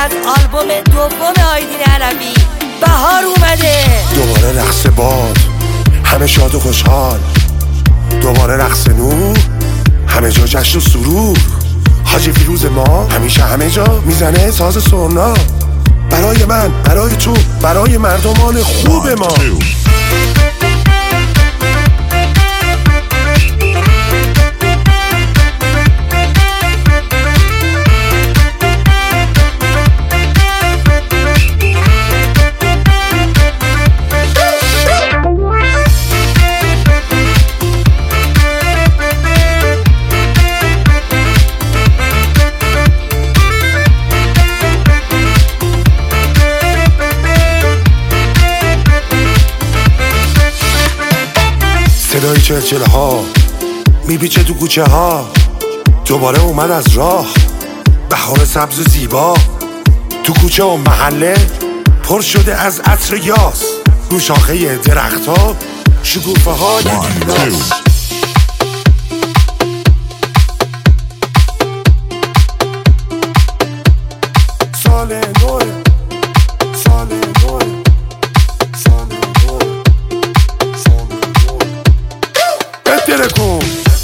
از آلبوم دوم آیدین علوی بهار اومده. دوباره رقص باد، همه شاد و خوشحال. دوباره رقص نور، همه جا جشن و سرور. حاجی فیروز ما همیشه همه جا میزنه ساز سرنا. برای من، برای تو، برای مردمان خوب ما. صدای چلچله ها میپیچه تو کوچه ها. دوباره اومد از راه بهار سبز و زیبا. تو کوچه و محله پر شده از عطر یاس. رو شاخه درخت ها شکوفه های گیلاس. سال نوه، سال نوه، سال نوه، سال نوه. بهتره کن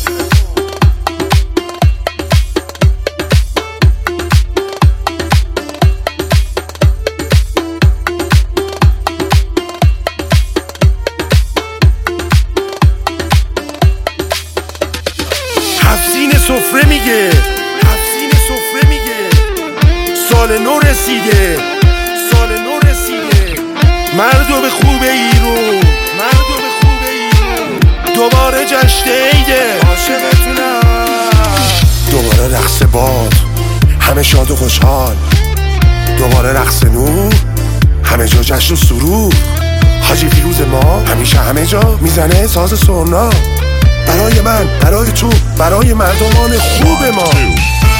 حفظین سفره میگه، حفظین سفره میگه. سال نو رسیده، سال نو رسیده. مردم خوب ایرون، مردم خوب ایرون. دوباره جشن عیده، عاشقتونم. دوباره رقص باد، همه شاد و خوشحال. دوباره رقص نور، همه جا جشن و سرور. حاجی فیروز ما همیشه همه جا میزنه ساز سرنا. برای من، برای تو، برای مردمان خوب ما.